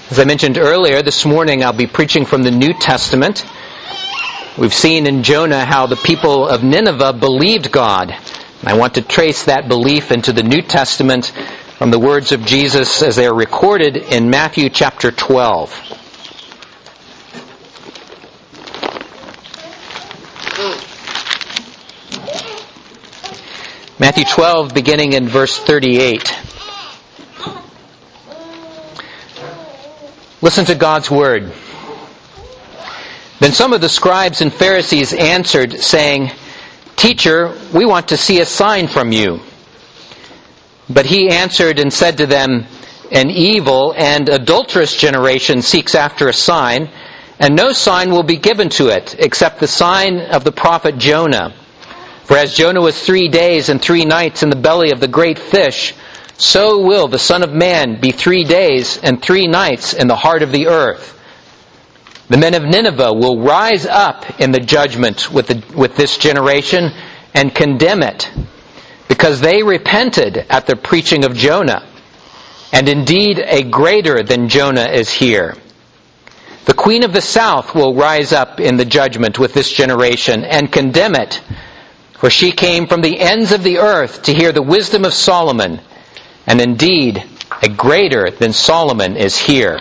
As I mentioned earlier, this morning I'll be preaching from the New Testament. We've seen in Jonah how the people of Nineveh believed God. And I want to trace that belief into the New Testament from the words of Jesus as they are recorded in Matthew chapter 12. Matthew 12, beginning in verse 38. Listen to God's word. Then some of the scribes and Pharisees answered, saying, "Teacher, we want to see a sign from you." But he answered and said to them, "An evil and adulterous generation seeks after a sign, and no sign will be given to it, except the sign of the prophet Jonah. For as Jonah was 3 days and 3 nights in the belly of the great fish, so will the Son of Man be 3 days and 3 nights in the heart of the earth. The men of Nineveh will rise up in the judgment with this generation and condemn it, because they repented at the preaching of Jonah. And indeed, a greater than Jonah is here. The queen of the south will rise up in the judgment with this generation and condemn it, for she came from the ends of the earth to hear the wisdom of Solomon. And indeed, a greater than Solomon is here."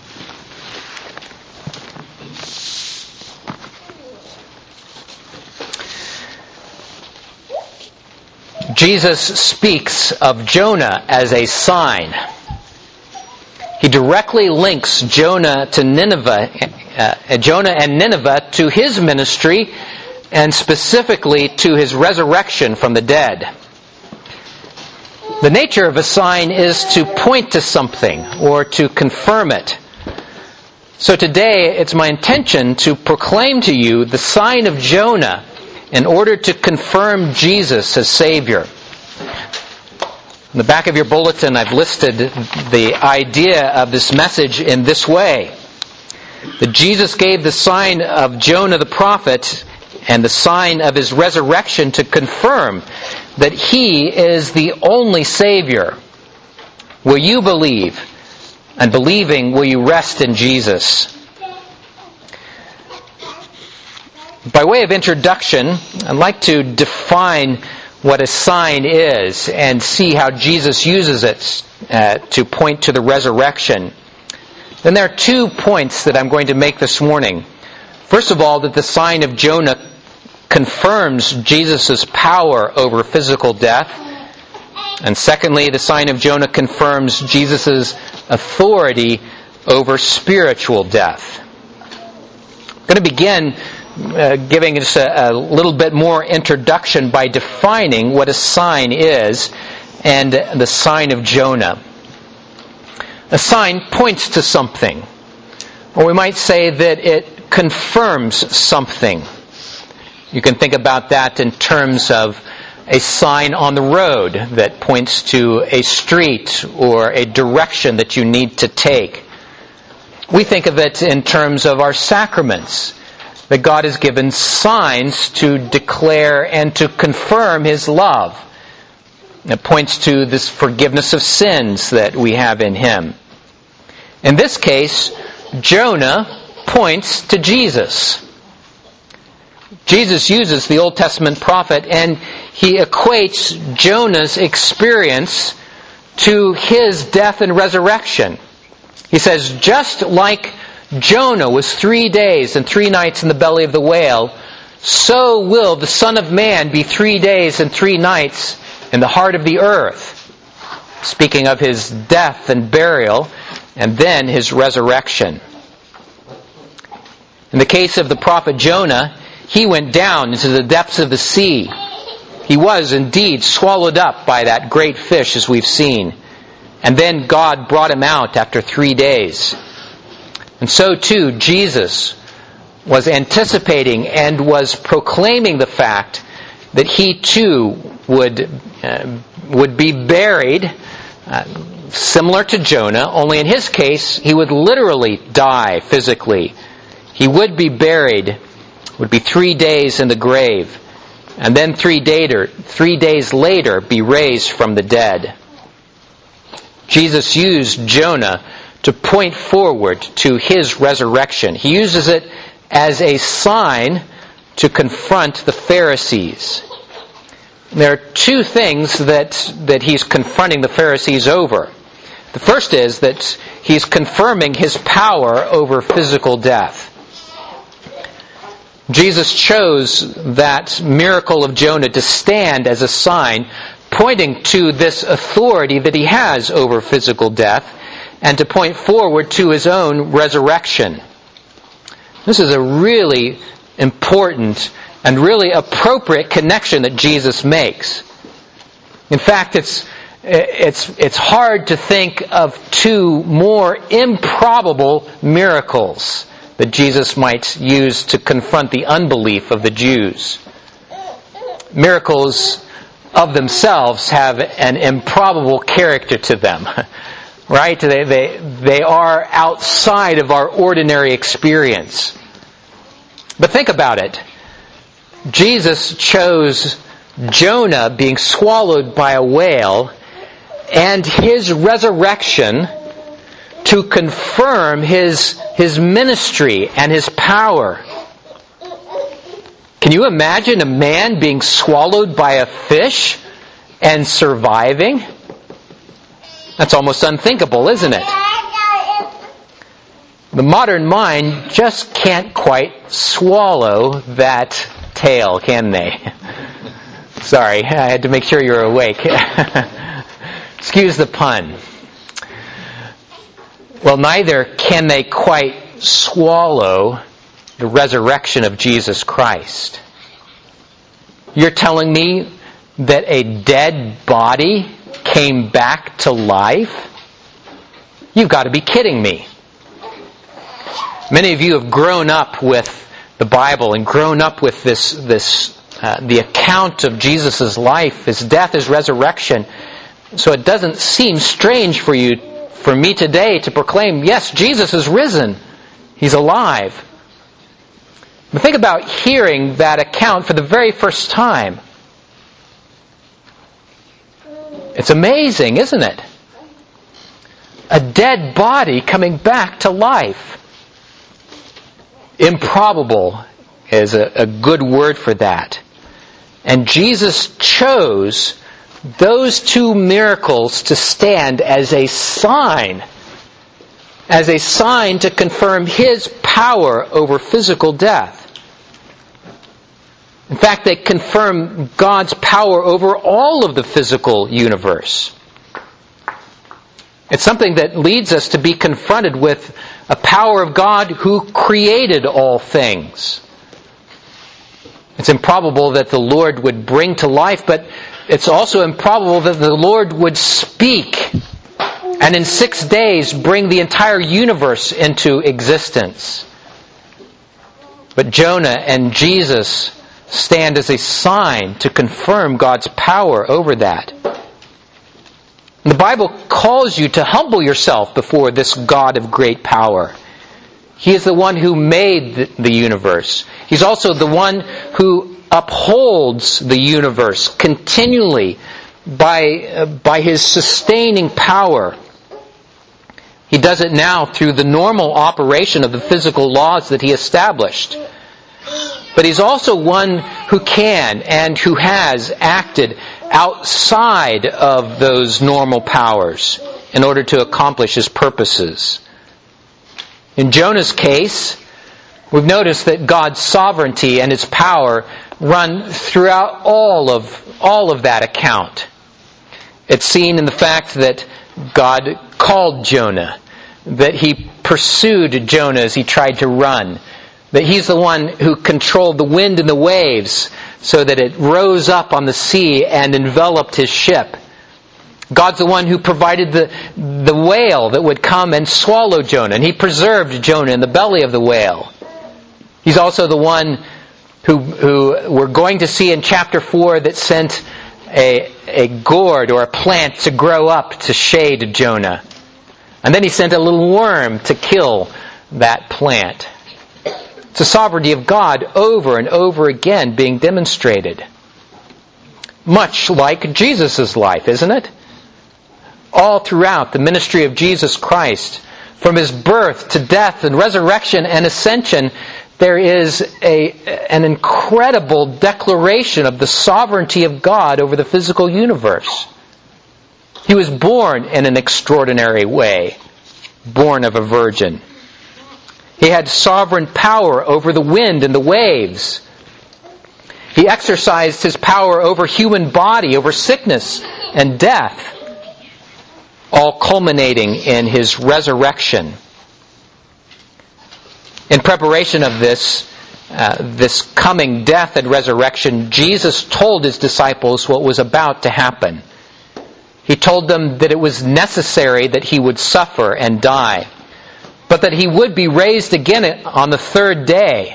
Jesus speaks of Jonah as a sign. He directly links Jonah and Nineveh to his ministry, and specifically to his resurrection from the dead. The nature of a sign is to point to something or to confirm it. So today it's my intention to proclaim to you the sign of Jonah in order to confirm Jesus as Savior. In the back of your bulletin I've listed the idea of this message in this way: that Jesus gave the sign of Jonah the prophet and the sign of his resurrection to confirm that he is the only Savior. Will you believe? And believing, will you rest in Jesus? By way of introduction, I'd like to define what a sign is and see how Jesus uses it to point to the resurrection. Then there are 2 points that I'm going to make this morning. First of all, that the sign of Jonah confirms Jesus' power over physical death. And secondly, the sign of Jonah confirms Jesus' authority over spiritual death. I'm going to begin giving us a little bit more introduction by defining what a sign is and the sign of Jonah. A sign points to something, or we might say that it confirms something. You can think about that in terms of a sign on the road that points to a street or a direction that you need to take. We think of it in terms of our sacraments, that God has given signs to declare and to confirm His love. It points to this forgiveness of sins that we have in Him. In this case, Jonah points to Jesus. Jesus uses the Old Testament prophet and he equates Jonah's experience to his death and resurrection. He says, just like Jonah was 3 days and 3 nights in the belly of the whale, so will the Son of Man be 3 days and 3 nights in the heart of the earth. Speaking of his death and burial, and then his resurrection. In the case of the prophet Jonah, he went down into the depths of the sea. He was indeed swallowed up by that great fish, as we've seen. And then God brought him out after 3 days. And so too, Jesus was anticipating and was proclaiming the fact that he too would be buried, similar to Jonah, only in his case, he would literally die physically. He would be buried, would be 3 days in the grave, and then 3 days later be raised from the dead. Jesus used Jonah to point forward to his resurrection. He uses it as a sign to confront the Pharisees. There are two things that he's confronting the Pharisees over. The first is that he's confirming his power over physical death. Jesus chose that miracle of Jonah to stand as a sign pointing to this authority that he has over physical death and to point forward to his own resurrection. This is a really important and really appropriate connection that Jesus makes. In fact, it's hard to think of two more improbable miracles that Jesus might use to confront the unbelief of the Jews. Miracles of themselves have an improbable character to them, right? They are outside of our ordinary experience. But think about it. Jesus chose Jonah being swallowed by a whale and his resurrection to confirm his ministry and his power. Can you imagine a man being swallowed by a fish and surviving? That's almost unthinkable, isn't it? The modern mind just can't quite swallow that tale, can they? Sorry, I had to make sure you were awake. Excuse the pun. Well, neither can they quite swallow the resurrection of Jesus Christ. You're telling me that a dead body came back to life? You've got to be kidding me. Many of you have grown up with the Bible and grown up with the account of Jesus' life, his death, his resurrection. So it doesn't seem strange for me today to proclaim, yes, Jesus is risen. He's alive. But think about hearing that account for the very first time. It's amazing, isn't it? A dead body coming back to life. Improbable is a good word for that. And Jesus chose those two miracles to stand as a sign to confirm his power over physical death. In fact, they confirm God's power over all of the physical universe. It's something that leads us to be confronted with a power of God who created all things. It's improbable that the Lord would bring to life, but it's also improbable that the Lord would speak and in 6 days bring the entire universe into existence. But Jonah and Jesus stand as a sign to confirm God's power over that. The Bible calls you to humble yourself before this God of great power. He is the one who made the universe. He's also the one who upholds the universe continually by his sustaining power. He does it now through the normal operation of the physical laws that he established. But he's also one who can and who has acted outside of those normal powers in order to accomplish his purposes. In Jonah's case, we've noticed that God's sovereignty and his power run throughout all of that account. It's seen in the fact that God called Jonah, that he pursued Jonah as he tried to run, that he's the one who controlled the wind and the waves so that it rose up on the sea and enveloped his ship. God's the one who provided the whale that would come and swallow Jonah, and he preserved Jonah in the belly of the whale. He's also the one who we're going to see in chapter 4 that sent a gourd or a plant to grow up to shade Jonah. And then he sent a little worm to kill that plant. It's the sovereignty of God over and over again being demonstrated. Much like Jesus' life, isn't it? All throughout the ministry of Jesus Christ, From his birth to death and resurrection and ascension, there is an incredible declaration of the sovereignty of God over the physical universe. He was born in an extraordinary way, born of a virgin. He had sovereign power over the wind and the waves. He exercised his power over human body, over sickness and death, all culminating in his resurrection. In preparation of this coming death and resurrection, Jesus told his disciples what was about to happen. He told them that it was necessary that he would suffer and die, but that he would be raised again on the third day.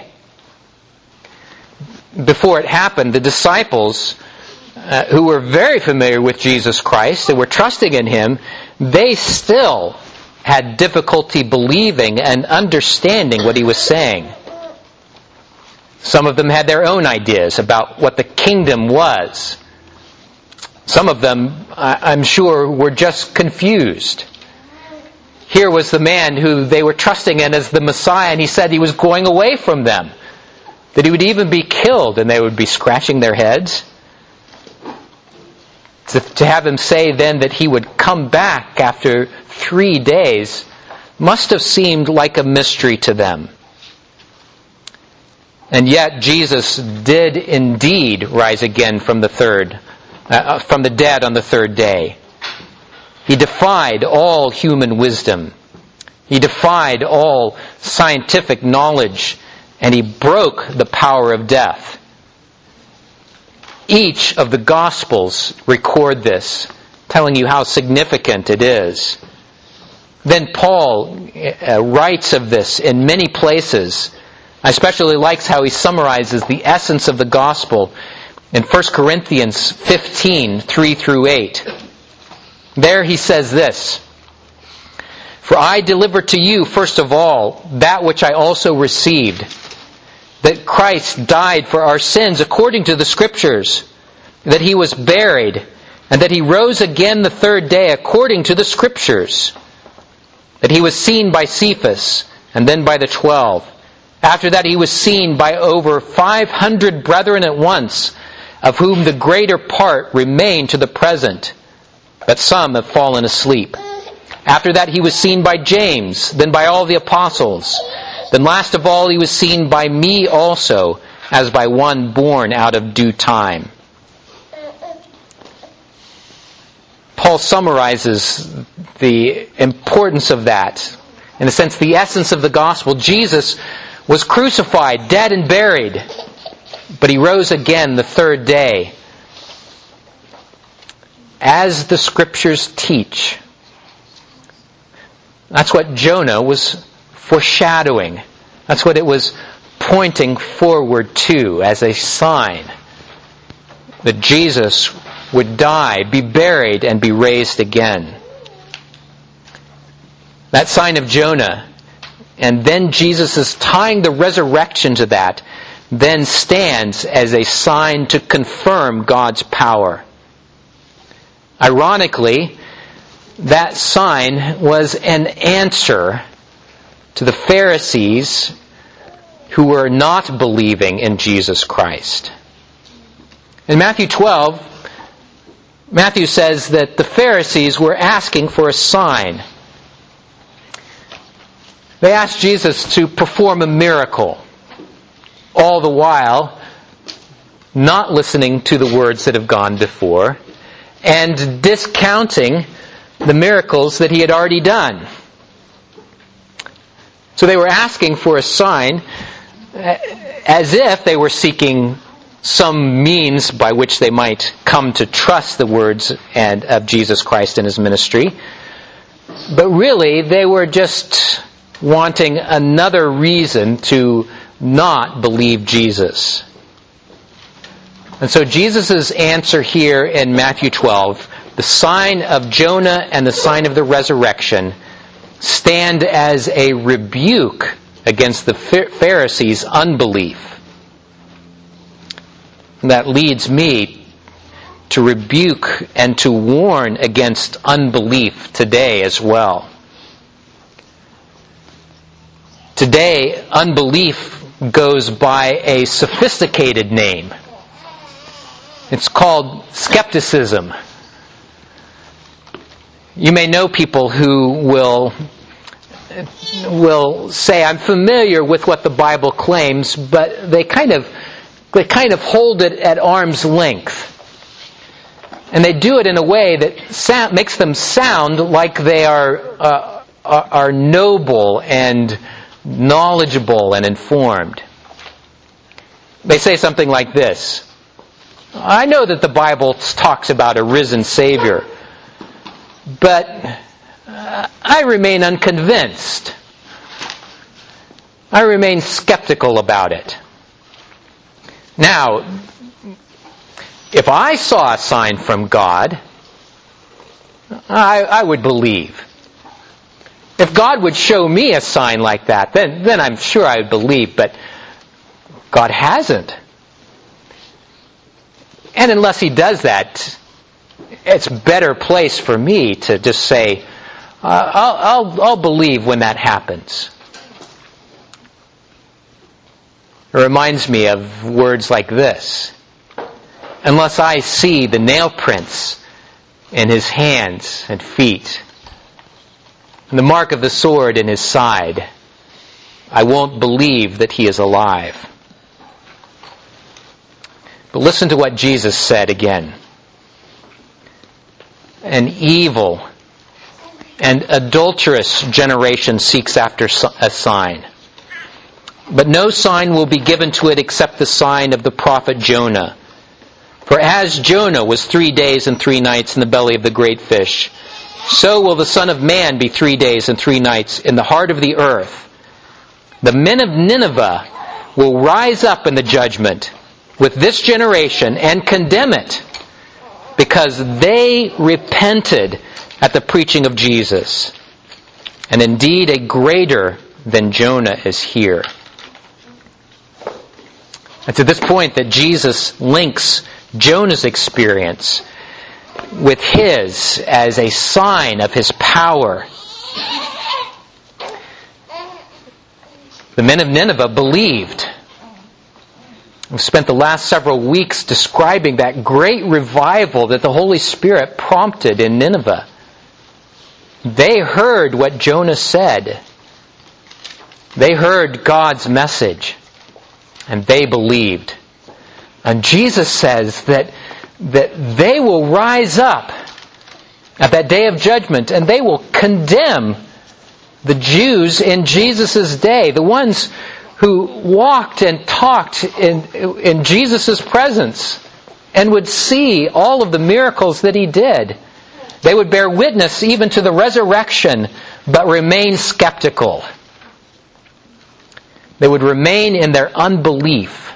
Before it happened, the disciples, who were very familiar with Jesus Christ and were trusting in him, they still had difficulty believing and understanding what he was saying. Some of them had their own ideas about what the kingdom was. Some of them, I'm sure, were just confused. Here was the man who they were trusting in as the Messiah, and he said he was going away from them, that he would even be killed, and they would be scratching their heads. To have him say then that he would come back after 3 days must have seemed like a mystery to them. And yet Jesus did indeed rise again from the dead on the third day. He defied all human wisdom. He defied all scientific knowledge, and he broke the power of death. Each of the Gospels record this, telling you how significant it is. Then Paul writes of this in many places. I especially like how he summarizes the essence of the Gospel in 1 Corinthians 15, 3 through 8. There he says this: "For I delivered to you, first of all, that which I also received, that Christ died for our sins according to the Scriptures, that he was buried, and that he rose again the third day according to the Scriptures, that he was seen by Cephas, and then by the 12. After that he was seen by over 500 brethren at once, of whom the greater part remain to the present, but some have fallen asleep. After that he was seen by James, then by all the apostles. Then last of all he was seen by me also, as by one born out of due time." Paul summarizes the importance of that. In a sense, the essence of the gospel. Jesus was crucified, dead and buried, but he rose again the third day. As the Scriptures teach. That's what Jonah was foreshadowing. That's what it was pointing forward to as a sign that Jesus would die, be buried, and be raised again. That sign of Jonah, and then Jesus is tying the resurrection to that, then stands as a sign to confirm God's power. Ironically, that sign was an answer to the Pharisees who were not believing in Jesus Christ. In Matthew 12, Matthew says that the Pharisees were asking for a sign. They asked Jesus to perform a miracle, all the while not listening to the words that have gone before and discounting the miracles that he had already done. So they were asking for a sign as if they were seeking some means by which they might come to trust the words of Jesus Christ and his ministry. But really, they were just wanting another reason to not believe Jesus. And so Jesus' answer here in Matthew 12, the sign of Jonah and the sign of the resurrection, stand as a rebuke against the Pharisees' unbelief. And that leads me to rebuke and to warn against unbelief today as well. Today, unbelief goes by a sophisticated name. It's called skepticism. You may know people who will say, I'm familiar with what the Bible claims, but they kind of hold it at arm's length. And they do it in a way that makes them sound like they are noble and knowledgeable and informed. They say something like this: I know that the Bible talks about a risen Savior, but I remain unconvinced. I remain skeptical about it. Now, if I saw a sign from God, I would believe. If God would show me a sign like that, then I'm sure I would believe, but God hasn't. And unless He does that, it's a better place for me to just say, I'll believe when that happens. It reminds me of words like this: unless I see the nail prints in His hands and feet, and the mark of the sword in His side, I won't believe that He is alive. But listen to what Jesus said again. An evil and adulterous generation seeks after a sign. But no sign will be given to it except the sign of the prophet Jonah. For as Jonah was 3 days and 3 nights in the belly of the great fish, so will the Son of Man be 3 days and 3 nights in the heart of the earth. The men of Nineveh will rise up in the judgment with this generation and condemn it, because they repented at the preaching of Jesus. And indeed, a greater than Jonah is here. It's at this point that Jesus links Jonah's experience with his as a sign of His power. The men of Nineveh believed. We've spent the last several weeks describing that great revival that the Holy Spirit prompted in Nineveh. They heard what Jonah said. They heard God's message, and they believed. And Jesus says that they will rise up at that day of judgment, and they will condemn the Jews in Jesus' day, the ones who walked and talked in Jesus' presence and would see all of the miracles that He did. They would bear witness even to the resurrection, but remain skeptical. They would remain in their unbelief.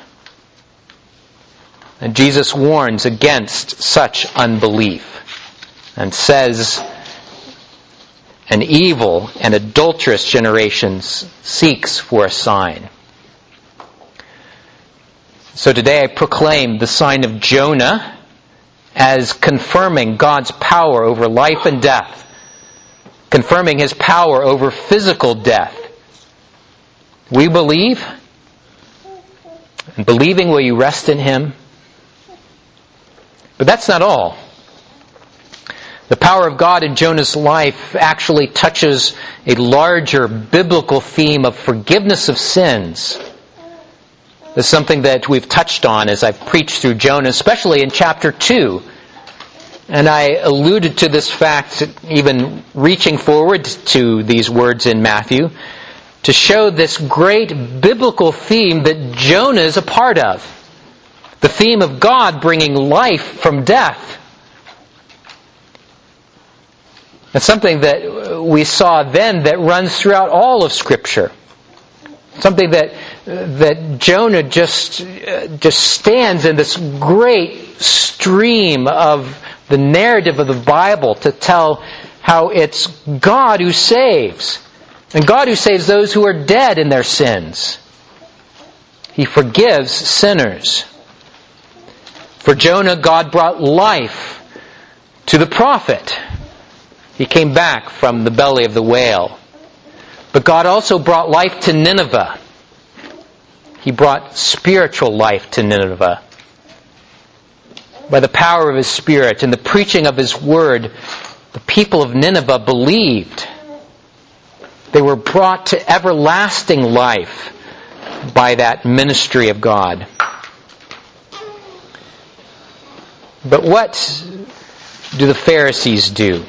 And Jesus warns against such unbelief and says, an evil and adulterous generation seeks for a sign. So today I proclaim the sign of Jonah as confirming God's power over life and death, confirming His power over physical death. We believe, and believing, will you rest in Him? But that's not all. The power of God in Jonah's life actually touches a larger biblical theme of forgiveness of sins. It's something that we've touched on as I've preached through Jonah, especially in chapter 2. And I alluded to this fact, even reaching forward to these words in Matthew, to show this great biblical theme that Jonah is a part of. The theme of God bringing life from death. It's something that we saw then that runs throughout all of Scripture. Something that Jonah just stands in this great stream of the narrative of the Bible to tell how it's God who saves. And God who saves those who are dead in their sins. He forgives sinners. For Jonah, God brought life to the prophet. He came back from the belly of the whale. But God also brought life to Nineveh. He brought spiritual life to Nineveh. By the power of His Spirit and the preaching of His Word, the people of Nineveh believed. They were brought to everlasting life by that ministry of God. But what do the Pharisees do?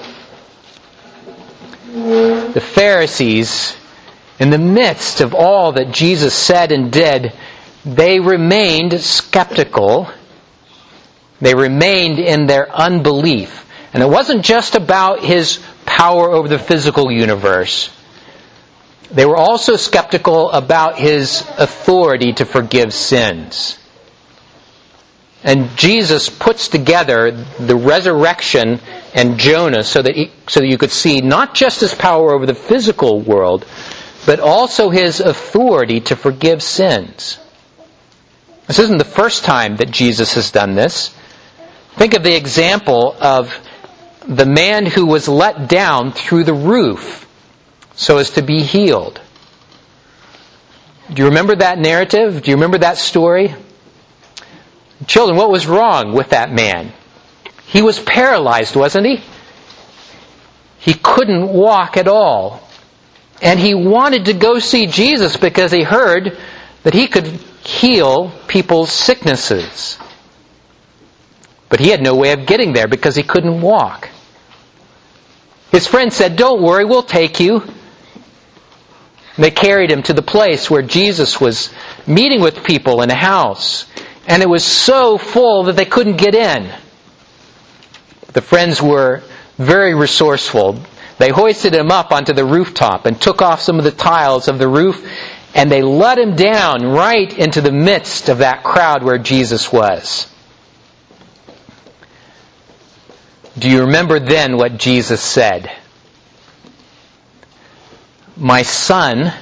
The Pharisees, in the midst of all that Jesus said and did, they remained skeptical. They remained in their unbelief. And it wasn't just about His power over the physical universe. They were also skeptical about His authority to forgive sins. And Jesus puts together the resurrection and Jonah so that you could see not just His power over the physical world, but also His authority to forgive sins. This isn't the first time that Jesus has done this. Think of the example of the man who was let down through the roof so as to be healed. Do you remember that narrative? Do you remember that story? Children, what was wrong with that man? He was paralyzed, wasn't he? He couldn't walk at all. And he wanted to go see Jesus because he heard that He could heal people's sicknesses. But he had no way of getting there because he couldn't walk. His friend said, "Don't worry, we'll take you." And they carried him to the place where Jesus was meeting with people in a house. And it was so full that they couldn't get in. The friends were very resourceful. They hoisted him up onto the rooftop and took off some of the tiles of the roof, and they let him down right into the midst of that crowd where Jesus was. Do you remember then what Jesus said? "My son,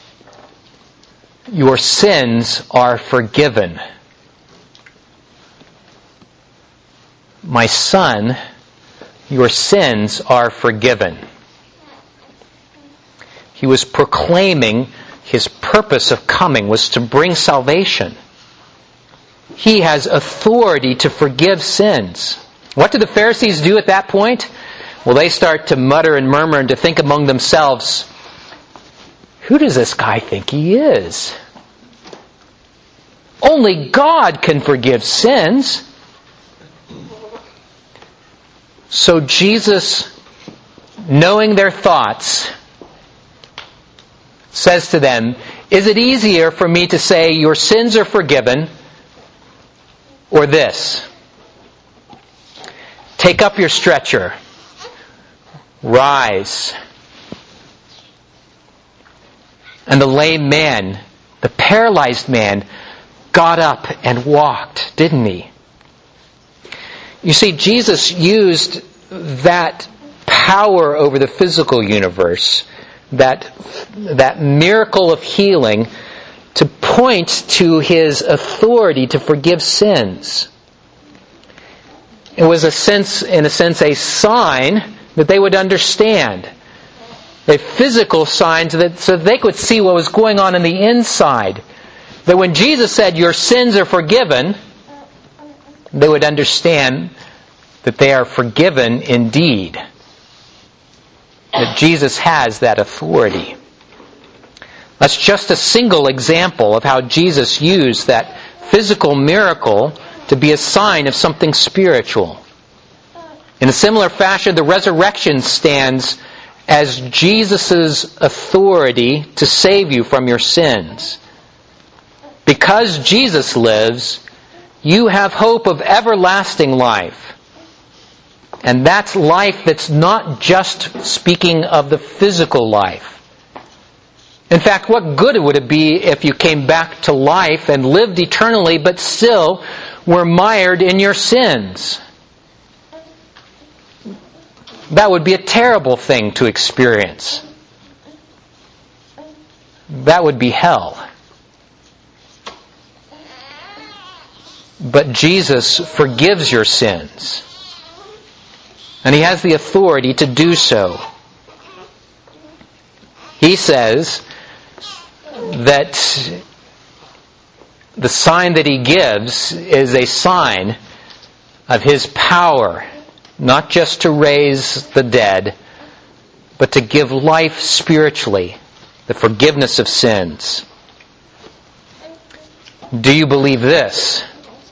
your sins are forgiven." My son, your sins are forgiven. He was proclaiming His purpose of coming was to bring salvation. He has authority to forgive sins. What do the Pharisees do at that point? Well, they start to mutter and murmur and to think among themselves, "Who does this guy think he is? Only God can forgive sins." So Jesus, knowing their thoughts, says to them, "Is it easier for me to say, 'Your sins are forgiven,' or this? Take up your stretcher, rise." And the lame man, the paralyzed man, got up and walked, didn't he? You see, Jesus used that power over the physical universe, that miracle of healing, to point to His authority to forgive sins. It was in a sense, a sign that they would understand. A physical sign so that they could see what was going on in the inside. That when Jesus said, "Your sins are forgiven," they would understand that they are forgiven indeed. That Jesus has that authority. That's just a single example of how Jesus used that physical miracle to be a sign of something spiritual. In a similar fashion, the resurrection stands as Jesus' authority to save you from your sins. Because Jesus lives, you have hope of everlasting life. And that's life that's not just speaking of the physical life. In fact, what good would it be if you came back to life and lived eternally, but still were mired in your sins? That would be a terrible thing to experience. That would be hell. But Jesus forgives your sins. And He has the authority to do so. He He says that the sign that he gives is a sign of his power, not just to raise the dead, but to give life spiritually, the forgiveness of sins. Do you believe this?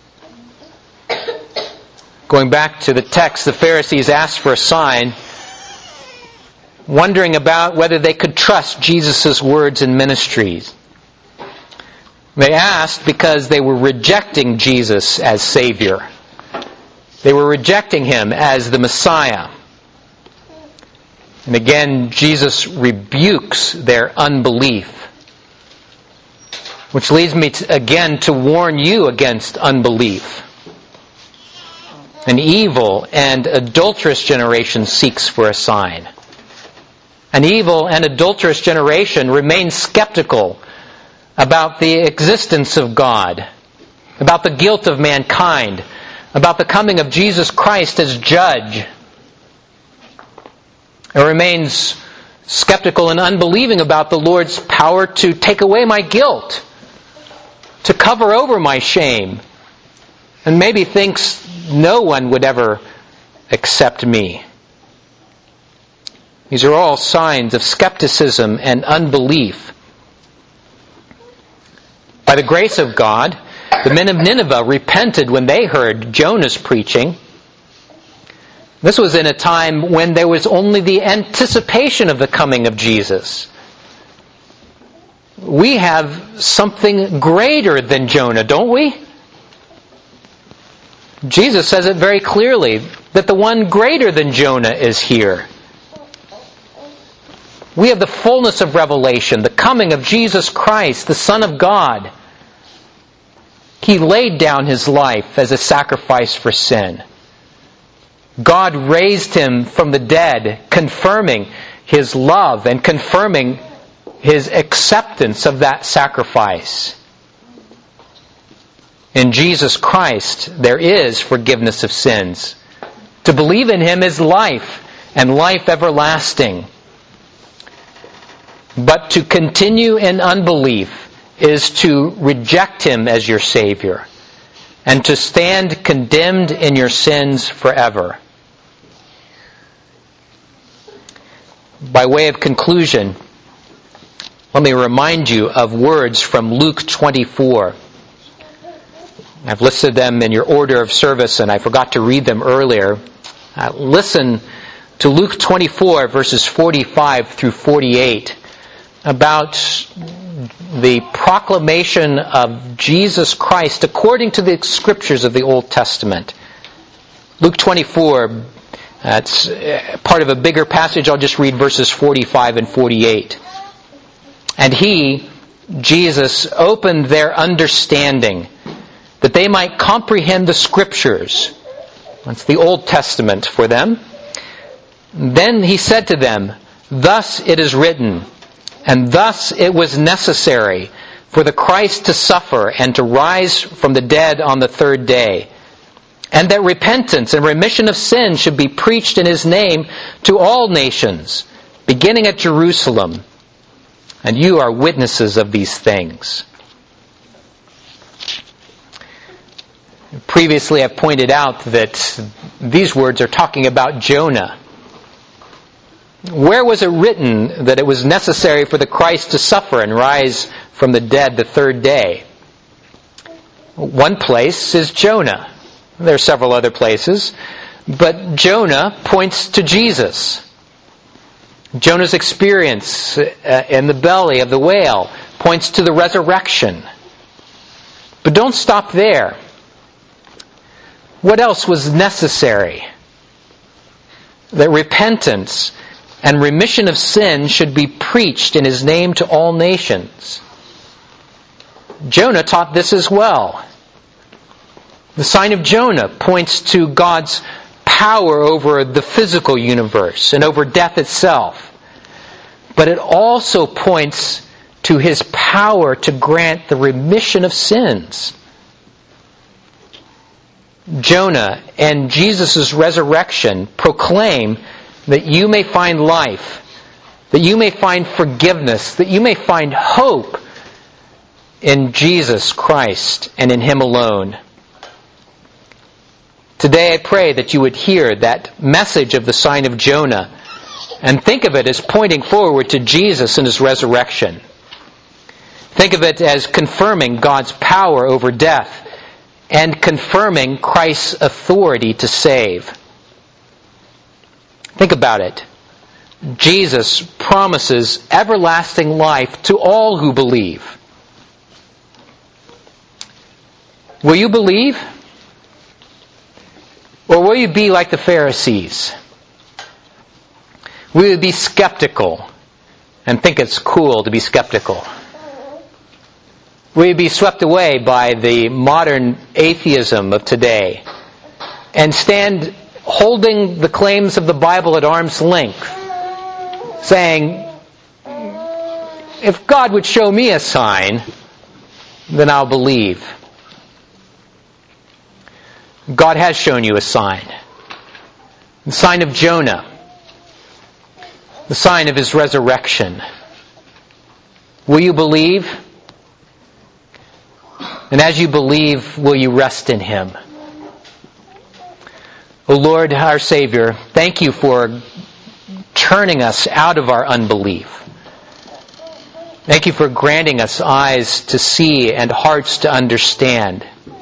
Going back to the text, the Pharisees asked for a sign, wondering about whether they could trust Jesus' words and ministries. They asked because they were rejecting Jesus as Savior. They were rejecting Him as the Messiah. And again, Jesus rebukes their unbelief. Which leads me again to warn you against unbelief. An evil and adulterous generation seeks for a sign. An evil and adulterous generation remains skeptical about the existence of God, about the guilt of mankind, about the coming of Jesus Christ as judge. It remains skeptical and unbelieving about the Lord's power to take away my guilt, to cover over my shame, and maybe thinks no one would ever accept me. These are all signs of skepticism and unbelief. By the grace of God, the men of Nineveh repented when they heard Jonah's preaching. This was in a time when there was only the anticipation of the coming of Jesus. We have something greater than Jonah, don't we? Jesus says it very clearly that the one greater than Jonah is here. We have the fullness of revelation, the coming of Jesus Christ, the Son of God. He laid down His life as a sacrifice for sin. God raised Him from the dead, confirming His love and confirming His acceptance of that sacrifice. In Jesus Christ, there is forgiveness of sins. To believe in Him is life, and life everlasting. But to continue in unbelief is to reject Him as your Savior, and to stand condemned in your sins forever. By way of conclusion, let me remind you of words from Luke 24. I've listed them in your order of service, and I forgot to read them earlier. Listen to Luke 24, verses 45 through 48, about the proclamation of Jesus Christ according to the Scriptures of the Old Testament. Luke 24, it's part of a bigger passage. I'll just read verses 45 and 48. And He, Jesus, opened their understanding, that they might comprehend the Scriptures. That's the Old Testament for them. Then He said to them, "Thus it is written, and thus it was necessary for the Christ to suffer and to rise from the dead on the third day, and that repentance and remission of sins should be preached in His name to all nations, beginning at Jerusalem. And you are witnesses of these things." Previously, I've pointed out that these words are talking about Jonah. Where was it written that it was necessary for the Christ to suffer and rise from the dead the third day? One place is Jonah. There are several other places, but Jonah points to Jesus. Jonah's experience in the belly of the whale points to the resurrection. But don't stop there. What else was necessary? That repentance and remission of sin should be preached in His name to all nations. Jonah taught this as well. The sign of Jonah points to God's power over the physical universe and over death itself. But it also points to His power to grant the remission of sins. Jonah and Jesus' resurrection proclaim that you may find life that you may find forgiveness, that you may find hope in Jesus Christ and in Him alone. Today I pray that you would hear that message of the sign of Jonah and think of it as pointing forward to Jesus and His resurrection. Think of it as confirming God's power over death and confirming Christ's authority to save. Think about it. Jesus promises everlasting life to all who believe. Will you believe? Or will you be like the Pharisees? Will you be skeptical and think it's cool to be skeptical? Will you be swept away by the modern atheism of today and stand holding the claims of the Bible at arm's length, saying, if God would show me a sign, then I'll believe? God has shown you a sign. The sign of Jonah. The sign of His resurrection. Will you believe? And as you believe, will you rest in Him? O Lord, our Savior, thank You for turning us out of our unbelief. Thank You for granting us eyes to see and hearts to understand.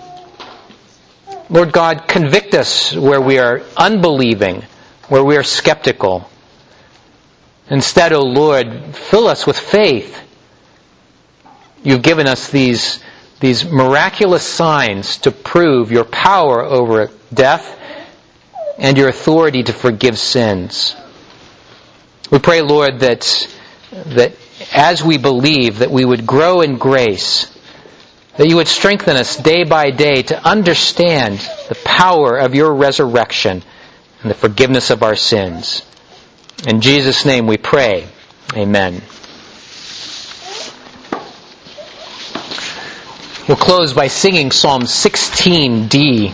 Lord God, convict us where we are unbelieving, where we are skeptical. Instead, O Lord, fill us with faith. You've given us these miraculous signs to prove Your power over death and Your authority to forgive sins. We pray, Lord, that as we believe, that we would grow in grace, that You would strengthen us day by day to understand the power of Your resurrection and the forgiveness of our sins. In Jesus' name we pray. Amen. We'll close by singing Psalm 16D.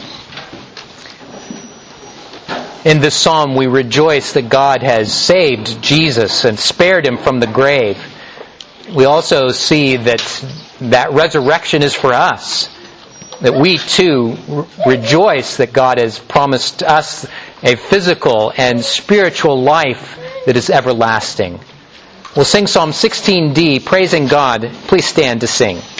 In this psalm we rejoice that God has saved Jesus and spared Him from the grave. We also see that resurrection is for us. That we too rejoice that God has promised us a physical and spiritual life that is everlasting. We'll sing Psalm 16D, praising God. Please stand to sing.